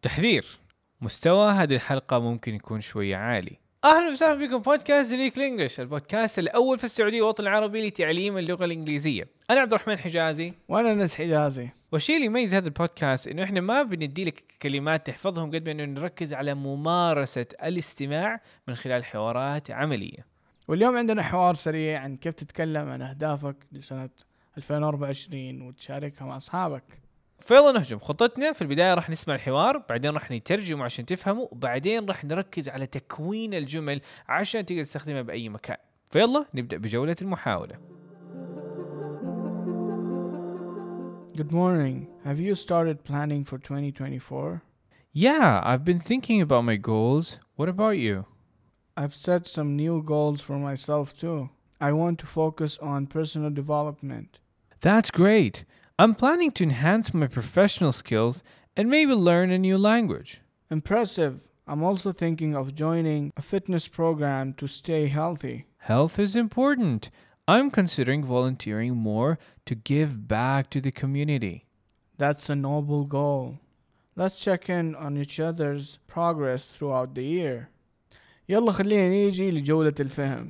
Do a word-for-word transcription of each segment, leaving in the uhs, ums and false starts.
تحذير: مستوى هذه الحلقة ممكن يكون شوية عالي. أهلا وسهلا بكم بودكاست ليك لينجلش، البودكاست الأول في السعودية والوطن العربي لتعليم اللغة الإنجليزية. أنا عبد الرحمن حجازي وأنا نس حجازي. والشيء اللي يميز هذا البودكاست إنه إحنا ما بندي لك كلمات تحفظهم قد ما إنه نركز على ممارسة الاستماع من خلال حوارات عملية. واليوم عندنا حوار سريع عن كيف تتكلم عن أهدافك لسنة ألفين وأربعة وعشرين وتشاركها مع أصحابك. فيلا نهجم خطتنا. في البداية راح نسمع الحوار، بعدين راح نترجمه عشان تفهمه، وبعدين راح نركز على تكوين الجمل عشان تقدر تستخدمها بأي مكان. فيلا نبدأ بجولة المحاولة. Good morning. Have you started planning for twenty twenty-four? Yeah, I've been thinking about my goals. What about you? I've set some new goals for myself too. I want to focus on personal development. That's great. I'm planning to enhance my professional skills and maybe learn a new language. Impressive. I'm also thinking of joining a fitness program to stay healthy. Health is important. I'm considering volunteering more to give back to the community. That's a noble goal. Let's check in on each other's progress throughout the year. يلا خلينا نيجي لجولة الفهم.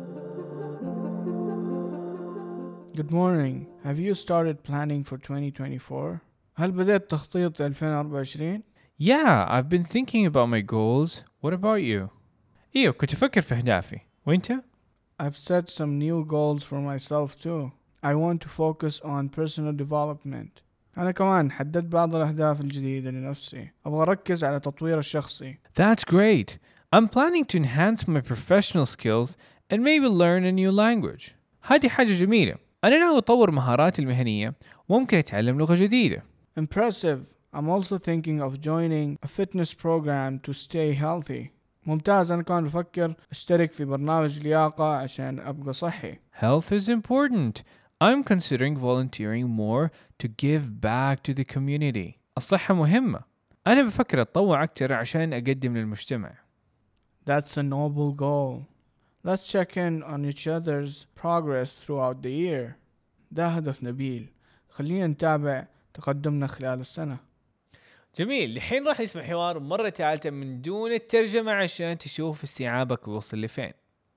Good morning. Have you started planning for twenty twenty-four? هل بدأت تخطيط ألفين وأربعة وعشرين؟ Yeah, I've been thinking about my goals. What about you? إيوه كنت أفكر في أهدافي. وإنت؟ I've set some new goals for myself too. I want to focus on personal development. أنا كمان حددت بعض الأهداف الجديدة لنفسي. أبغى أركز على تطوير الشخصي. That's great. I'm planning to enhance my professional skills and maybe learn a new language. هذه حاجة جميلة. أنا ناوي أطور مهاراتي المهنية وممكن أتعلم لغة جديدة. Impressive. I'm also thinking of joining a fitness program to stay healthy. ممتاز. أنا كمان بفكر أشترك في برنامج لياقة عشان أبقى صحي. Health is important. I'm considering volunteering more to give back to the community. الصحة مهمة. أنا بفكر أتطوع أكتر عشان أقدم للمجتمع. That's a noble goal. Let's check in on each other's progress throughout the year. ده هدف نبيل. خلينا نتابع تقدمنا خلال السنة. جميل. الحين راح نسمع حوار مرة ثالثة من دون الترجمة عشان تشوف استيعابك وصل لفين.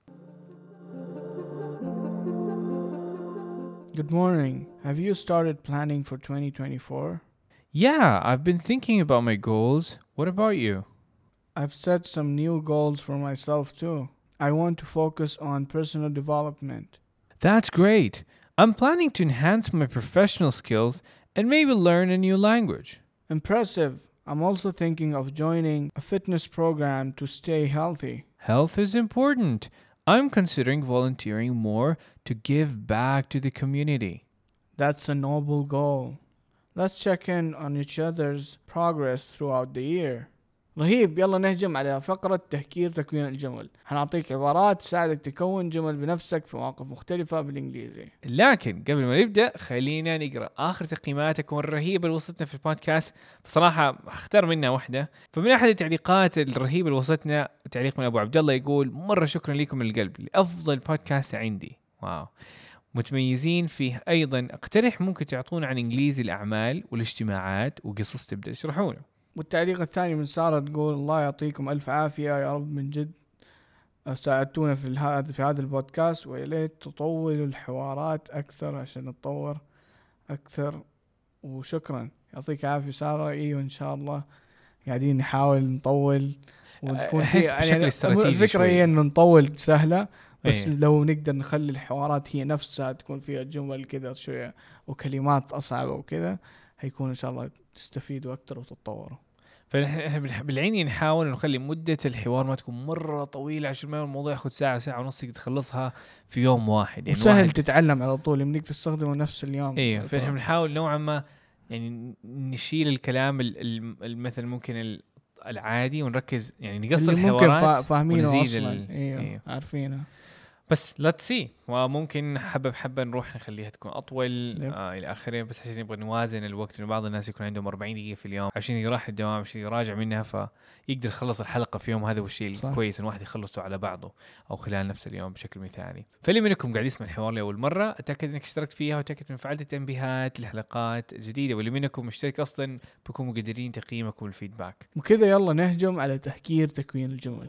Good morning. Have you started planning for twenty twenty-four? Yeah, I've been thinking about my goals. What about you? I've set some new goals for myself too. I want to focus on personal development. That's great. I'm planning to enhance my professional skills and maybe learn a new language. Impressive. I'm also thinking of joining a fitness program to stay healthy. Health is important. I'm considering volunteering more to give back to the community. That's a noble goal. Let's check in on each other's progress throughout the year. رهيب. يلا نهجم على فقرة تهكير تكوين الجمل. هنعطيك عبارات تساعدك تكون جمل بنفسك في مواقف مختلفة بالإنجليزي. لكن قبل ما نبدأ خلينا نقرأ آخر تقييماتكم الرهيبة اللي وصلتنا في البودكاست. بصراحة اختار منها واحدة. فمن أحد التعليقات الرهيبة اللي وصلتنا تعليق من أبو عبد الله يقول: مرة شكرا لكم من القلب، لأفضل بودكاست عندي. واو، متميزين فيه. أيضا اقترح ممكن تعطونا عن إنجليزي الأعمال والاجتماعات وقصص تبدأ تشرحونه. والتعليق الثاني من سارة تقول: الله يعطيكم ألف عافية يا رب، من جد ساعدتونا في هذا في هذا البودكاست، ويا ليت تطولوا الحوارات أكثر عشان نتطور أكثر. وشكرا، يعطيك عافية سارة. إيه وإن شاء الله قاعدين نحاول نطول وتكون في يعني الفكرة هي إنه نطول سهلة، بس أيه. لو نقدر نخلي الحوارات هي نفسها تكون فيها جمل كذا شوية وكلمات أصعب وكذا، هيكون إن شاء الله تستفيدوا أكتر وتتطوروا. فنحن بالعين نحاول نخلي مدة الحوار ما تكون مرة طويلة عشان ما الموضوع ياخد ساعة ساعة ونص تخلصها في يوم واحد. يعني وسهل واحد تتعلم على طول، يمديك تستخدمه نفس اليوم. ايه. فنحن نحاول نوعا ما يعني نشيل الكلام المثل ممكن العادي ونركز، يعني نقصر الحوارات فاهمينه أصلا. ال... إيه. إيه. عارفينه. بس لا تسي وممكن حبة بحبة نروح نخليها تكون أطول Yep. آه إلى آخره، بس عشان نبغى نوازن الوقت، إنه بعض الناس يكون عندهم أربعين دقيقة في اليوم عشان يروح الدوام عشان يراجع منها، فيقدر يخلص الحلقة في يوم. هذا هو الشيء الكويس، إن واحد يخلصه على بعضه أو خلال نفس اليوم بشكل مثالي. فاللي منكم قاعد يسمع الحوار لأول مرة، أتأكد إنك اشتركت فيها وتأكد من فعلت التنبيهات للحلقات الجديدة، واللي منكم مشترك أصلا بكون مقدرين تقييمكم والفيدباك. وكذا يلا نهجم على تهكير تكوين الجمل.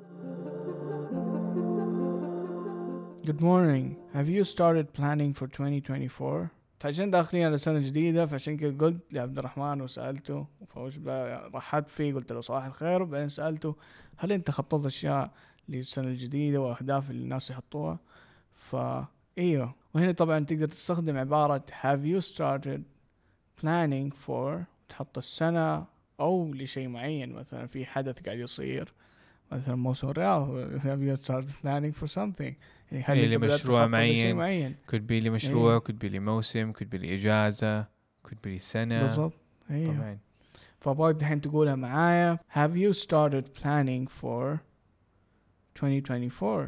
Good morning. Have you started planning for twenty twenty-four? فعشان داخلين على سنة جديدة، فعشان كده قلت لعبد الرحمن وسألته، فوش رحبت فيه قلت له صباح الخير، وبعدين سألته هل انت خططت اشياء للسنة الجديدة واهداف اللي الناس يحطوها؟ فايوه، وهنا طبعا تقدر تستخدم عبارة have you started planning for، تحط السنة او لشيء معين، مثلا في حدث قاعد يصير مثلا موسم الرياض have you started planning for something، يعني هل إيه انت بدأت لمشروع تخطط معين. لشيء معين؟ could be لمشروع إيه. could be لموسم could be لإجازة could be لسنة. بالضبط. ايوه. طبعا. فابغاك دحين تقولها معايا. have you started planning for twenty twenty-four؟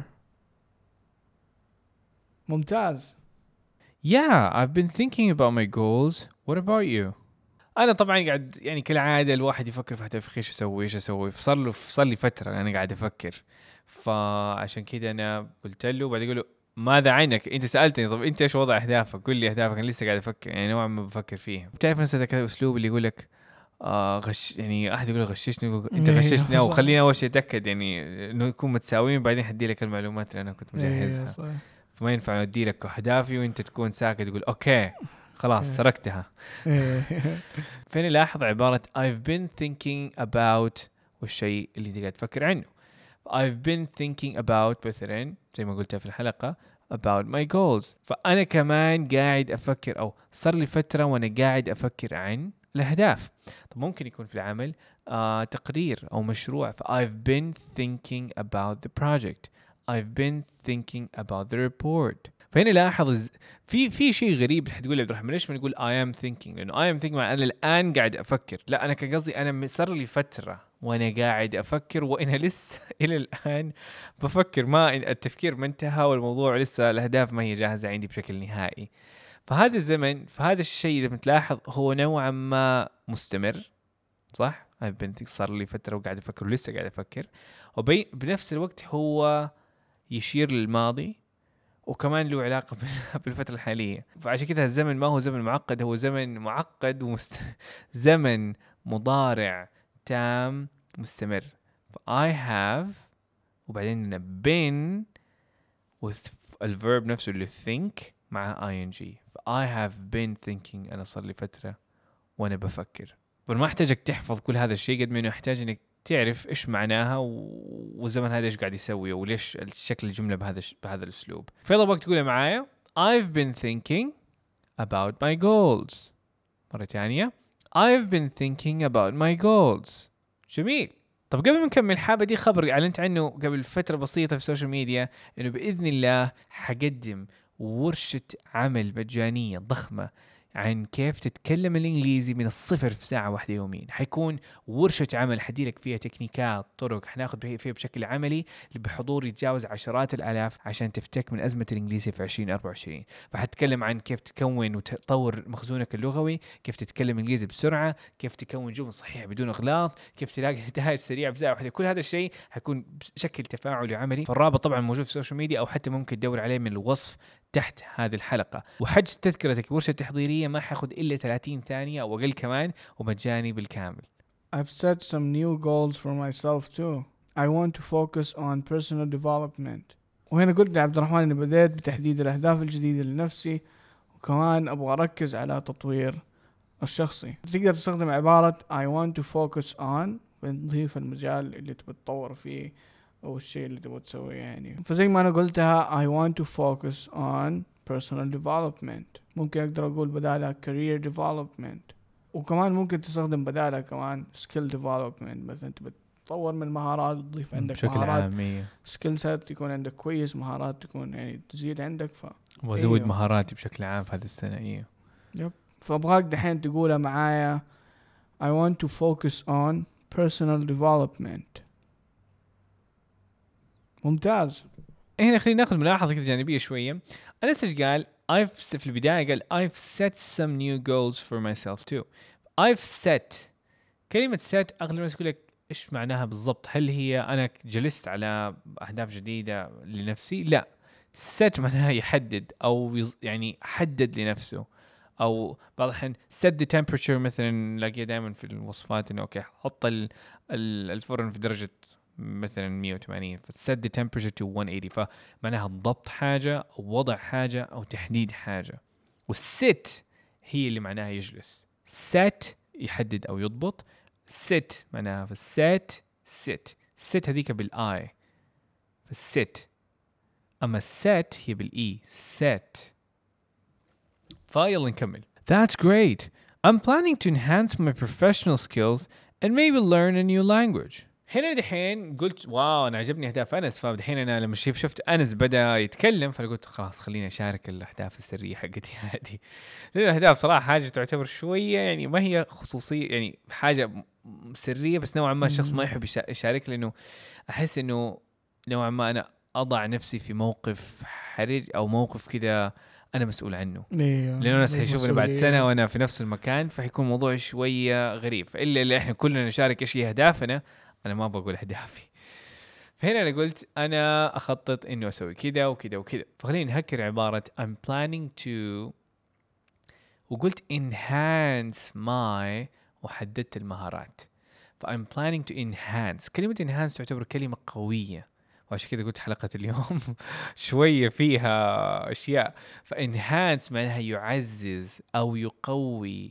ممتاز. Yeah, I've been thinking about my goals. What about you? أنا طبعا قاعد يعني كالعادة الواحد يفكر في هدف إيش أسوي إيش أسوي، صار له صار لي فترة أنا قاعد أفكر، فعشان كده أنا قلت له بعد أقول له ماذا عنك؟ أنت سألتني طب أنت إيش وضع أهدافك؟ قل لي أهدافك، أنا لسه قاعد أفكر يعني نوعا ما بفكر فيها. بتعرف نفس هذا الأسلوب اللي يقول لك آه غش، يعني أحد يقول غششني يقول أنت غششني، أو خلينا أول شيء أتأكد يعني إنه يكون متساويين، بعدين حدي لك المعلومات اللي أنا كنت مجهزها. فما ينفع أدي لك أهدافي وأنت تكون ساكت تقول أوكي خلاص سرقتها. فين لاحظ عبارة I've been thinking about والشيء اللي انت قاعد تفكر عنه. I've been thinking about مثلا زي ما قلت في الحلقة about my goals، فأنا كمان قاعد أفكر أو صار لي فترة وأنا قاعد أفكر عن الأهداف. طب ممكن يكون في العمل آه تقرير أو مشروع، ف I've been thinking about the project. I've been thinking about the report. فهنا لاحظ في في شيء غريب حتقول عبد الرحمن ليش ما نقول I am thinking؟ لأنه I am thinking أنا الآن قاعد أفكر، لا أنا كقصدي أنا صار لي فترة وأنا قاعد أفكر وأنا لسه إلى الآن بفكر، ما التفكير ما انتهى والموضوع لسه الأهداف ما هي جاهزة عندي بشكل نهائي. فهذا الزمن فهذا الشيء إذا بتلاحظ هو نوعا ما مستمر، صح؟ I've been thinking صار لي فترة وقاعد أفكر ولسه قاعد أفكر، وبنفس الوقت هو يشير للماضي وكمان له علاقة بالفترة الحالية. فعشان كده الزمن ما هو زمن معقد، هو زمن معقد ومست... زمن مضارع تام مستمر. ف I have وبعدين been with الverb نفسه اللي think مع ing. ف I have been thinking أنا صار لي فترة وأنا بفكر. فما احتاجك تحفظ كل هذا الشيء قد ما إنه يحتاج إنك تعرف إيش معناها وزمن هذا إيش قاعد يسوي وليش الشكل الجملة بهذا بهذا الأسلوب. فيلا بقى تقولي معايا I've been thinking about my goals. مرة تانية I've been thinking about my goals. جميل. طب قبل ما نكمل حابة دي خبر أعلنت عنه قبل فترة بسيطة في السوشيال ميديا، إنه بإذن الله حقدم ورشة عمل مجانية ضخمة عن كيف تتكلم الإنجليزي من الصفر في ساعة واحدة يوميا. حيكون ورشة عمل حديلك فيها تكنيكات طرق حناخد فيها بشكل عملي بحضور يتجاوز عشرات الآلاف عشان تفتك من أزمة الإنجليزي في عشرين أربعة وعشرين. فحتكلم عن كيف تكون وتطور مخزونك اللغوي، كيف تتكلم إنجليزي بسرعة، كيف تكون جمل صحيحة بدون إغلاط، كيف تلاقي نتائج سريعة بساعة واحدة. كل هذا الشيء حيكون بشكل تفاعلي عملي. فالرابط طبعا موجود في السوشيال ميديا أو حتى ممكن تدور عليه من الوصف تحت هذه الحلقة. وحجز تذكرتك ورشة تحضيرية ما حاخد إلا ثلاثين ثانية أو أقل كمان ومجاني بالكامل. I've set some new goals for myself too. I want to focus on personal development. وهنا قلت لعبد الرحمن إني بديت بتحديد الأهداف الجديدة لنفسي، وكمان أبغى أركز على تطوير الشخصي. تقدر تستخدم عبارة I want to focus on ونضيف المجال اللي تبغى تطور فيه أو الشيء اللي تبغى تسويه يعني. فزي ما أنا قلتها I want to focus on personal development. ممكن أقدر أقول بدالها career development، وكمان ممكن تستخدم بدالها كمان skill development. مثلا تبغى تطور من المهارات وتضيف عندك بشكل مهارات عامية skill set يكون عندك كويس، مهارات تكون يعني تزيد عندك. ف وأزود أيوه. مهاراتي بشكل عام في هذه السنة. إيه يب. فأبغاك دحين تقولها معايا I want to focus on personal development. ممتاز. هنا خلينا ناخذ ملاحظة كده جانبية شوية. أنس إيش قال؟ I've في البداية قال I've set some new goals for myself too. I've set. كلمة set أغلب الناس يقول لك إيش معناها بالضبط؟ هل هي أنا جلست على أهداف جديدة لنفسي؟ لا. set معناها يحدد أو يعني حدد لنفسه، أو بعض الأحيان set the temperature مثلا نلاقيها دائما في الوصفات إنه أوكي حط الفرن في درجة مثلا مية وثمانين set the temperature to مية وثمانين، فمعناها ضبط حاجة أو وضع حاجة أو تحديد حاجة. والsit هي اللي معناها يجلس. set يحدد أو يضبط، sit معناها فالset sit sit هذيك بالآي فالsit، أما set هي بالإي set. فيلا نكمل. That's great. I'm planning to enhance my professional skills and maybe learn a new language. هنا دحين قلت واو أنا عجبني أهداف أنس، فدحين أنا لما شوف شفت أنس بدأ يتكلم فقلت خلاص خليني أشارك الأهداف السرية حقتي هذه. لأن الأهداف صراحة حاجة تعتبر شوية يعني ما هي خصوصية، يعني حاجة سرية بس نوعا ما الشخص ما يحب يشارك، لأنه أحس إنه نوعا ما أنا أضع نفسي في موقف حرج أو موقف كده أنا مسؤول عنه. أيوه. لأنه الناس حيشوفني بعد سنة وأنا في نفس المكان فحيكون موضوع شوية غريب. إلا اللي إحنا كلنا نشارك إيش هي أهدافنا، أنا ما بقول أهدافي. فهنا أنا قلت أنا أخطط إنه أسوي كده وكده وكده، فخليني نهكر عبارة I'm planning to وقلت enhance my وحددت المهارات. ف I'm planning to enhance. كلمة enhance تعتبر كلمة قوية، وعشان كده قلت حلقة اليوم شوية فيها أشياء. فenhance معناها يعزز أو يقوي،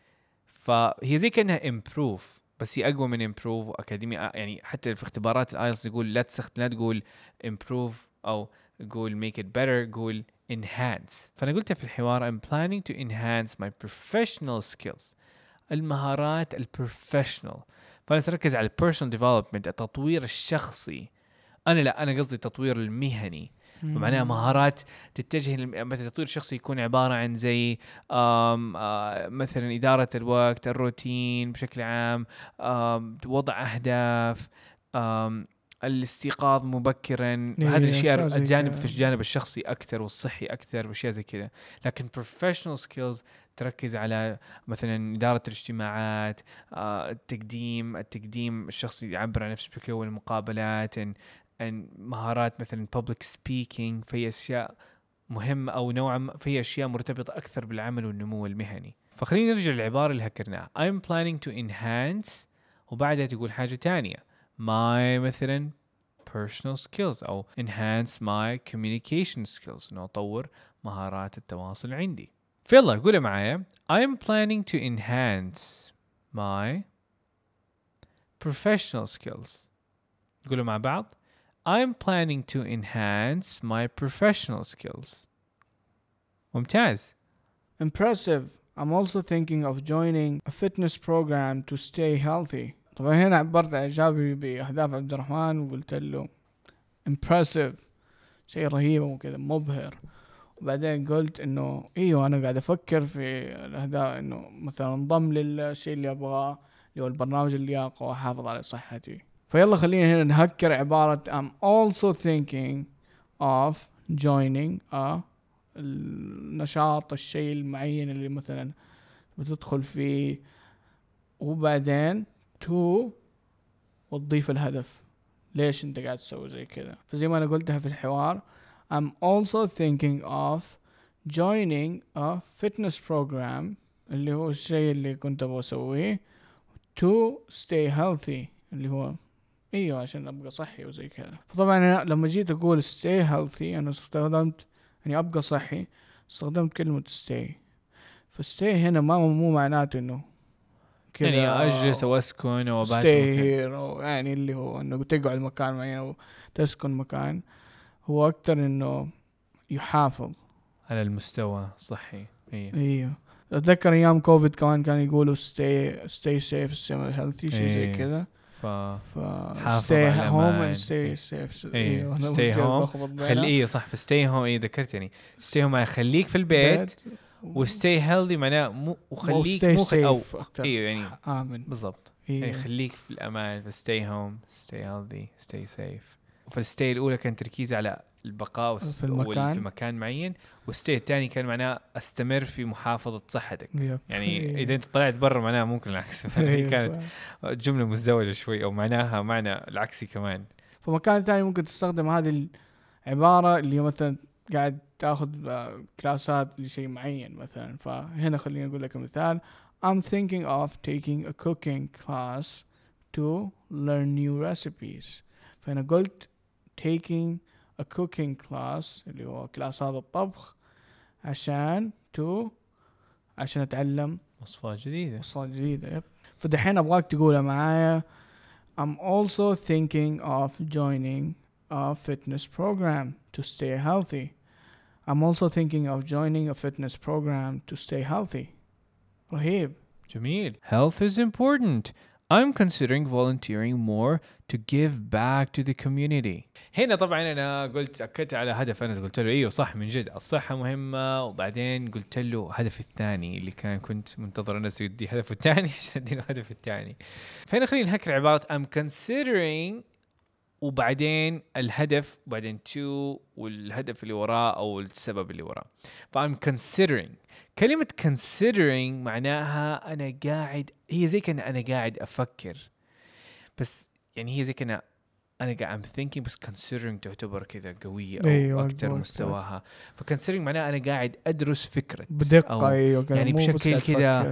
فهي زي كأنها improve بس هي أقوى من improve وأكاديمي. يعني حتى في اختبارات الآيلتس يقول لا تسخت لا تقول improve أو يقول make it better، قول enhance. فأنا قلت في الحوار I'm planning to enhance my professional skills، المهارات البروفيشنال. فأنا سأركز على personal development التطوير الشخصي. أنا لا أنا قصدي التطوير المهني، فمعناها مهارات تتجه مثلا التطوير الشخصي يكون عبارة عن زي آم آم مثلا إدارة الوقت، الروتين بشكل عام، وضع أهداف، الاستيقاظ مبكرا. هذه الأشياء الجانب في الجانب الشخصي أكثر والصحي أكثر وأشياء زي كذا. لكن professional skills تركز على مثلا إدارة الاجتماعات، التقديم التقديم الشخصي يعبر عن نفسه بكون المقابلات، إن إن مهارات مثلا public speaking. في أشياء مهمة أو نوعا في أشياء مرتبطة أكثر بالعمل والنمو المهني. فخلينا نرجع للعبارة اللي هكرناها I'm planning to enhance وبعدها تقول حاجة تانية my مثلا personal skills أو enhance my communication skills، إنه أطور مهارات التواصل عندي. فيلا قولوا معايا I'm planning to enhance my professional skills. قولوا مع بعض I'm planning to enhance my professional skills. ممتاز. Impressive. I'm also thinking of joining a fitness program to stay healthy. طبعا هنا عبرت عن إعجابي بأهداف عبد الرحمن وقلت له impressive شيء رهيب وكذا مبهر. وبعدين قلت إنه إيوه أنا قاعد أفكر في الأهداف إنه مثلا انضم للشيء اللي أبغاه اللي هو البرنامج اللياقة وأحافظ على صحتي. فيلا خلينا هنا نهكر عبارة I'm also thinking of joining a النشاط الشيء المعين اللي مثلا بتدخل فيه وبعدين to وتضيف الهدف ليش انت قاعد تسوي زي كذا. فزي ما انا قلتها في الحوار I'm also thinking of joining a fitness program اللي هو الشيء اللي كنت ابغى اسويه to stay healthy اللي هو ايوه عشان ابقى صحي وزي كذا. فطبعا أنا لما جيت اقول stay healthy انا استخدمت يعني ابقى صحي، استخدمت كلمة stay. فstay هنا ما مو معناته انه كذا يعني اجلس او اسكن او ابات مكان، أو يعني اللي هو انه تقعد مكان معين او تسكن مكان. هو اكتر انه يحافظ على المستوى الصحي. ايوه ايوه اتذكر ايام كوفيد كمان كانوا يقولوا stay stay safe stay healthy شيء زي كذا. ف حافظ على home and stay safe. ايوه stay home خليه صح. في stay home ايه ذكرتني stay home خليك في البيت وstay healthy معناه مو وخليك مو خل او ايوه يعني آمن بالضبط. يعني خليك في الامان. في stay home stay healthy stay safe في الستي الأولى كان تركيزي على البقاء في المكان. في مكان معين، والستي الثاني كان معناه استمر في محافظة صحتك. يعني إذا أنت طلعت برا معناها ممكن العكس. هي كانت جملة مزدوجة شوي، أو معناها معنى العكسي كمان. في مكان ثاني ممكن تستخدم هذه العبارة اللي مثلا قاعد تاخذ كلاسات لشيء معين مثلا. فهنا خليني أقول لك مثال: I'm thinking of taking a cooking class to learn new recipes. فأنا قلت taking a cooking class اللي هو كلاسات الطبخ عشان to عشان أتعلم وصفات جديدة وصفات جديدة. يب. فدحين أبغاك تقولها معايا: I'm also thinking of joining a fitness program to stay healthy. I'm also thinking of joining a fitness program to stay healthy. رهيب. جميل. Health is important. I'm considering volunteering more to give back to the community. هنا طبعا أنا قلت أكدت على هدف، أنا قلت له إيوه صح من جد الصحة مهمة، وبعدين قلت له هدف الثاني اللي كان كنت منتظر الناس يدي هدف الثاني عشان أديله هدف الثاني. فهنا خلينا نهكر عبارة I'm considering وبعدين الهدف وبعدين to والهدف اللي وراه أو السبب اللي وراه. ف I'm considering. كلمة considering معناها أنا قاعد، هي زي كأن أنا قاعد أفكر، بس يعني هي زي كأن أنا قاعد I'm thinking، بس considering تعتبر كذا قوية أو أيوة أكتر مستواها. ف considering معناها أنا قاعد أدرس فكرة بدقة. أيوة يعني بشكل كذا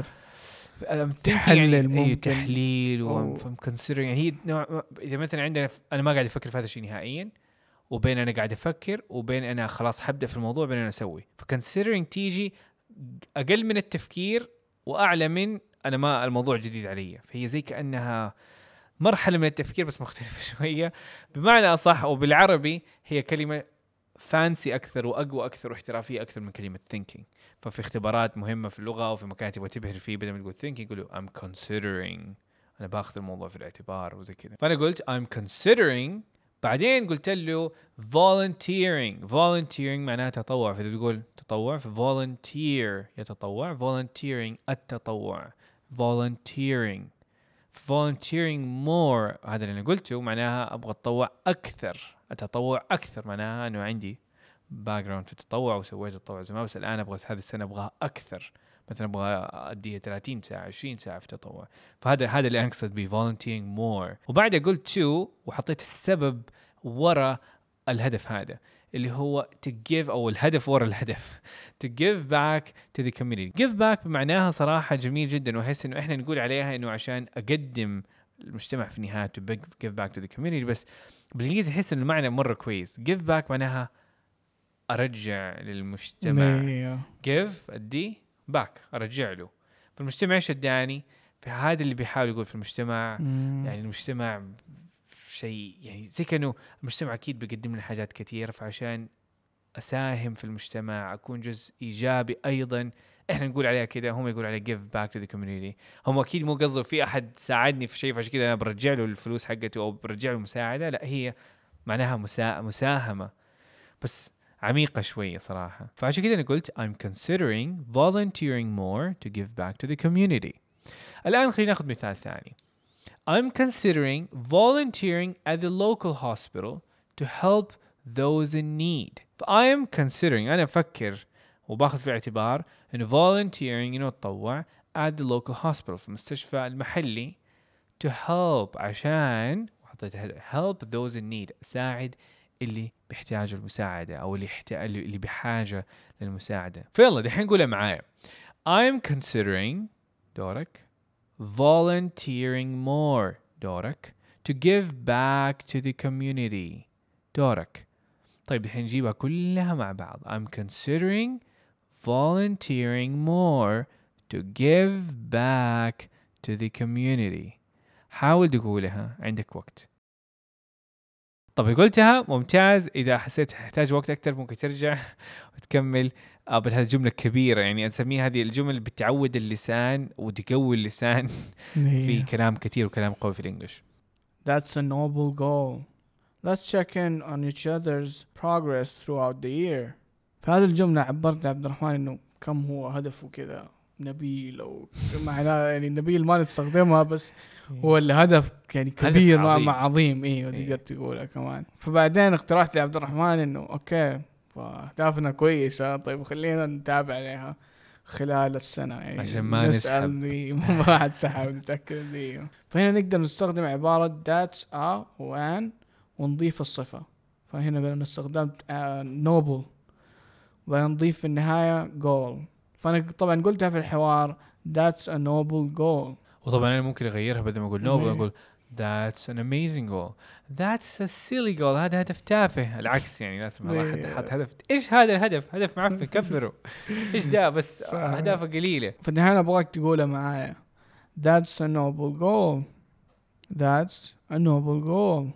تحليل يعني أي تحليل و I'm considering. يعني هي نوع، إذا مثلا عندنا أنا ما قاعد أفكر في هذا الشيء نهائيا، وبين أنا قاعد أفكر وبين أنا خلاص حبدأ في الموضوع، بين أنا أسوي. ف considering تيجي أقل من التفكير وأعلى من أنا ما الموضوع جديد علي، فهي زي كأنها مرحلة من التفكير بس مختلفة شوية. بمعنى أصح وبالعربي هي كلمة فانسي أكثر وأقوى أكثر واحترافية أكثر من كلمة thinking. ففي اختبارات مهمة في اللغة وفي مكان تبغى تبهر فيه، بدل ما تقول thinking قولوا I'm considering، أنا باخذ الموضوع في الاعتبار وزي كذا. فأنا قلت I'm considering، بعدين قلت له volunteering. volunteering معناه تطوع، فإذا بيقول تطوع في volunteer يتطوع، volunteering التطوع volunteering volunteering more. هذا اللي أنا قلته معناها أبغى أتطوع أكثر، أتطوع أكثر معناها أنه عندي باكجراوند في التطوع وسويت التطوع زمان، بس الآن أبغى هذه السنة أبغى أكثر، مثلا أبغى أديها ثلاثين ساعة عشرين ساعة في التطوع. فهذا هذا اللي أقصد به volunteering more. وبعد قلت to وحطيت السبب ورا الهدف هذا اللي هو to give، أو الهدف ورا الهدف to give back to the community. give back بمعناها صراحة جميل جدا، وأحس إنه إحنا نقول عليها إنه عشان أقدم المجتمع في النهاية to give back to the community، بس بالإنجليزي أحس إنه المعنى مرة كويس. give back معناها أرجع للمجتمع. give أدي back أرجع له. فالمجتمع إيش اداني؟ فهذا اللي بيحاول يقول في المجتمع مم. يعني المجتمع شيء يعني زي كأنه المجتمع أكيد بيقدم لنا حاجات كتير، فعشان أساهم في المجتمع أكون جزء إيجابي أيضا، إحنا نقول عليها كده، هم يقول عليها give back to the community. هم أكيد مو قصده في أحد ساعدني في شيء فعشان كده أنا برجع له الفلوس حقته أو برجع له مساعدة، لا هي معناها مسا... مساهمة بس عميقة شوية صراحة. فعشان كده أنا قلت I'm considering volunteering more to give back to the community. الآن خلينا ناخذ مثال ثاني. I'm considering volunteering at the local hospital to help those in need. I am considering أنا أفكر وباخذ في الاعتبار إنه volunteering إنه تطوع at the local hospital في المستشفى المحلي to help عشان وحطيت help those in need أساعد اللي بيحتاجوا المساعدة أو اللي يحتاج اللي بحاجة للمساعدة. فيلا دحين نقولها معايا. I'm considering دورك volunteering more دورك to give back to the community دورك. طيب الحين نجيبها كلها مع بعض. I'm considering volunteering more to give back to the community. حاول تقولها عندك وقت. طب قلتها ممتاز. إذا حسيت تحتاج وقت أكتر ممكن ترجع وتكمل. بس هذه جملة كبيرة يعني أسميها هذه الجمل بتعود اللسان وتقوي اللسان في كلام كتير وكلام قوي في الإنجليش. That's a noble goal. Let's check in on each other's progress throughout the year. في هذه الجملة عبرت عبد الرحمن إنه كم هو هدفه كذا نبيل أو معناه يعني نبيل ما نستخدمها بس هو الهدف يعني كبير هدف مع عظيم. مع عظيم ايوه إيه. تقدر تقولها كمان. فبعدين اقترحت لعبد الرحمن انه اوكي فاهدافنا كويسة، طيب خلينا نتابع عليها خلال السنة يعني عشان ما نسأل نسحب. دي ما حد سحب نتأكد دي. فهنا نقدر نستخدم عبارة that's a وان ونضيف الصفة. فهنا قلنا استخدمت uh, noble ونضيف في النهاية goal. فأنا طبعا قلتها في الحوار that's a noble goal. وطبعا انا ممكن اغيرها بدل ما اقول نوبل إيه. اقول that's an amazing goal, that's a silly goal. هذا هدف تافه. العكس يعني لازم الله حد حط هدف. ايش هذا الهدف؟ هدف معفن كبره. ايش ده بس ف- اهدافه قليله. في النهاية أبغاك تقولها معايا that's a noble goal. that's a noble goal.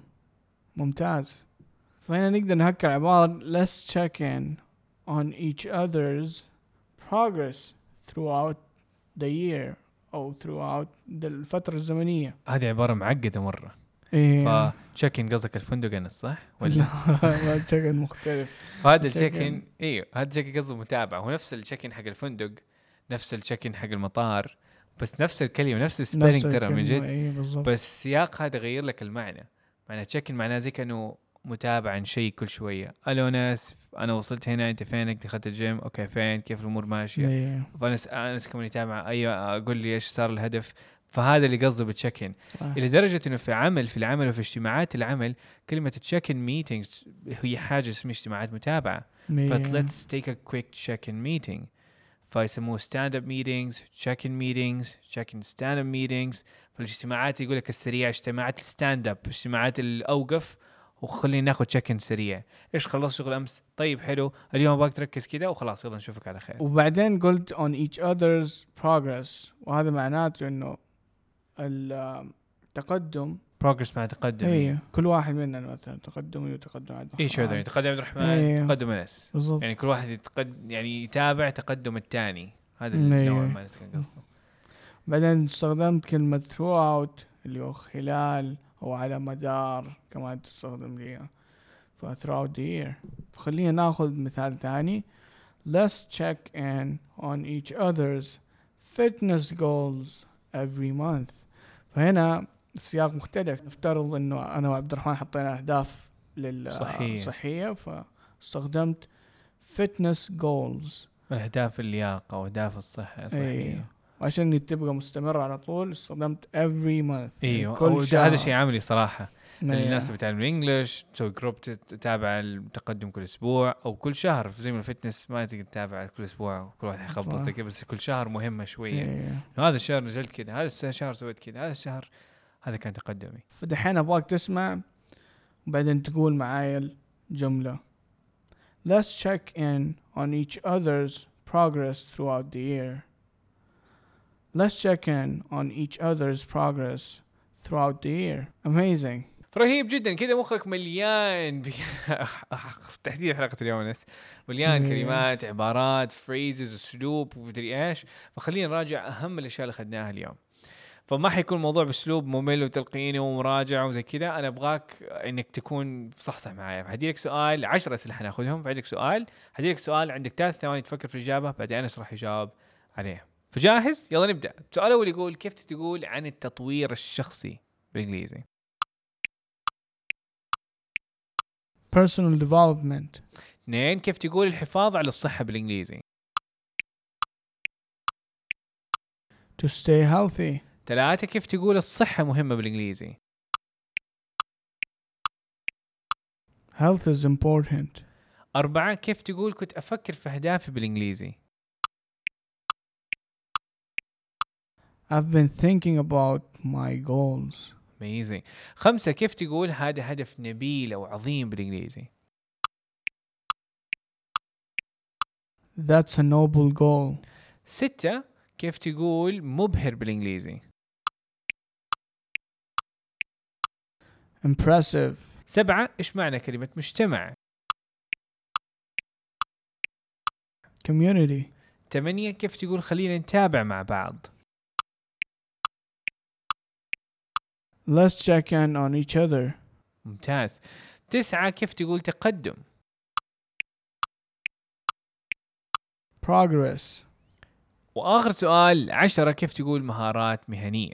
ممتاز. فهنا نقدر نهكر عبارة let's check in on each other's progress throughout the year أو throughout الفترة الزمنية. هذه عباره معقده مره. إيه. فتشيك ان قصدك الفندق انا صح ولا؟ لا ما check in مختلف. هذا التشيك ان ايوه هذا التشيك قصده متابعه. هو نفس التشيك ان حق الفندق، نفس التشيك ان حق المطار، بس نفس الكلمه نفس السبيلنج ترى من جد. إيه بالضبط. بس السياق هذا غير لك المعنى. معنى تشيك ان معناه زي كانه متابع عن شيء كل شويه. الو ناس انا وصلت هنا، انت فينك؟ دخلت الجيم؟ اوكي فين؟ كيف الامور ماشيه؟ إيه. فانا انا كمان يتابع. ايوه اقول لي ايش صار الهدف. فهذا اللي قصده بالتشيك ان. صح. الى درجه انه في عمل في العمل وفي اجتماعات العمل كلمه تشيك ان ميتينجز هي حاجه اسمها اجتماعات متابعه. فت let's take a quick check-in meeting. فيسموه stand up meetings, check-in meetings, check-in stand up meetings. فالاجتماعات يقول لك السريع اجتماعات الستاند اب، اجتماعات الاوقف وخلينا ناخذ تشيك-in سريع. ايش خلص شغل امس؟ طيب حلو، اليوم ابغاك تركز كده وخلاص يلا نشوفك على خير. وبعدين قلت on each other's progress، وهذا معناته انه التقدم progress مع تقدم. هي كل واحد مننا مثلا تقدمي وتقدم عبد الرحمن. ايش هذا؟ تقدم عبد الرحمن، أيه. تقدم انس. بالضبط. يعني كل واحد يتقد يعني يتابع تقدم الثاني. هذا أيه. النوع ما نسكن قصده. بعدين استخدمت كلمة throughout اللي هو خلال أو على مدار، كمان تستخدم ليها ف throughout the year. فخلينا ناخذ مثال ثاني. Let's check in on each other's fitness goals every month. فهنا السياق مختلف. نفترض انه انا وعبد الرحمن حطينا اهداف للصحية فاستخدمت fitness goals، اهداف اللياقه واهداف الصحه الصحيه. أيه. وعشان تبقى مستمر على طول استخدمت every month. ايوه يعني كل هذا شيء عملي صراحه. أيه. الناس اللي بتعلم الانجليش تسوي جروب تتابع التقدم كل اسبوع او كل شهر. زي ما الفتنس ما تقدر تتابع كل اسبوع كل واحد يخبط زي كذا، بس كل شهر مهمه شويه. أيه. هذا الشهر نزلت كذا، هذا الشهر سويت كذا، هذا الشهر هذا كان تقدمي. فدحين ابغاك تسمع وبعدين تقول معايا الجملة. Let's check in on each other's progress throughout the year. Let's check in on each other's progress throughout the year. Amazing. رهيب جدا كذا. مخك مليان ب... تحديد حلقة اليوم ناس مليان كلمات، عبارات، فريزز، اسلوب ومدري ايش. فخلينا نراجع اهم الاشياء اللي اخذناها اليوم. فما حيكون الموضوع باسلوب ممل وتلقيني ومراجعه وزي كذا. انا ابغاك انك تكون صحصح معايا. فهدي لك سؤال، عشر اسئله حناخذهم. فهدي لك سؤال هدي لك سؤال عندك ثلاث ثواني تفكر في الاجابه، بعدين انس راح يجاوب عليه. فجاهز؟ يلا نبدا. السؤال الاول يقول كيف تقول عن التطوير الشخصي بالانجليزي؟ Personal development. اثنين كيف تقول الحفاظ على الصحه بالانجليزي؟ To stay healthy. ثلاثة كيف تقول الصحة مهمة بالإنجليزي؟ Health is important. أربعة كيف تقول كنت أفكر في أهدافي بالإنجليزي؟ I've been thinking about my goals. Amazing. خمسة كيف تقول هذا هدف نبيل أو عظيم بالإنجليزي؟ That's a noble goal. ستة كيف تقول مبهر بالإنجليزي؟ Impressive. سبعة إيش معنى كلمة مجتمع؟ Community. ثمانية كيف تقول خلينا نتابع مع بعض؟ Let's check in on each other. ممتاز. تسعة كيف تقول تقدم؟ Progress. وآخر سؤال عشرة، كيف تقول مهارات مهنية؟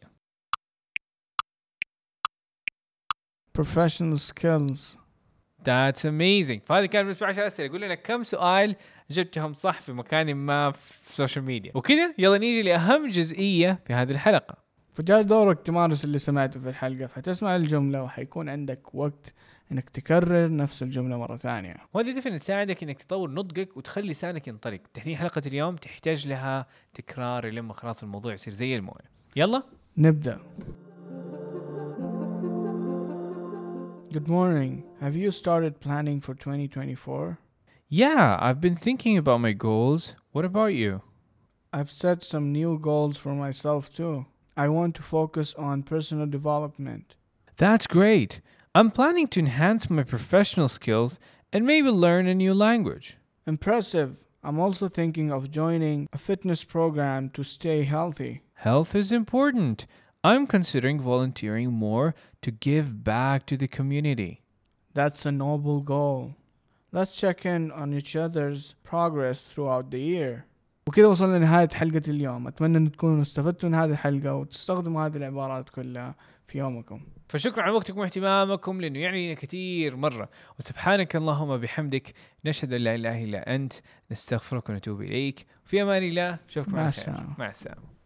professional skills. That's amazing. فهذه كانت بالنسبة عشر أسئلة. قول لنا كم سؤال جبتهم صح في مكان ما في السوشيال ميديا. وكذا يلا نيجي لأهم جزئية في هذه الحلقة. فجاء دورك تمارس اللي سمعته في الحلقة، فتسمع الجملة وحيكون عندك وقت انك تكرر نفس الجملة مرة ثانية، وهذه دفن تساعدك انك تطور نطقك وتخلي لسانك ينطلق. تحديد حلقة اليوم تحتاج لها تكرار لما خلاص الموضوع يصير زي المويه. يلا نبدأ. Good morning. Have you started planning for twenty twenty-four? Yeah, I've been thinking about my goals. What about you? I've set some new goals for myself too. I want to focus on personal development. That's great. I'm planning to enhance my professional skills and maybe learn a new language. Impressive. I'm also thinking of joining a fitness program to stay healthy. Health is important. I'm considering volunteering more to give back to the community. That's a noble goal. Let's check in on each other's progress throughout the year. وكذا وصلنا لنهاية حلقة اليوم. أتمنى أن تكونوا استفدتوا من هذه الحلقة وتستخدموا هذه العبارات كلها في يومكم. فشكرا على وقتكم واهتمامكم لأنه يعني لنا كثير مرة. وسبحانك اللهم بحمدك نشهد أن لا إله إلا أنت نستغفرك ونتوب إليك. في أمان الله. نشوفكم على خير. مع السلامة.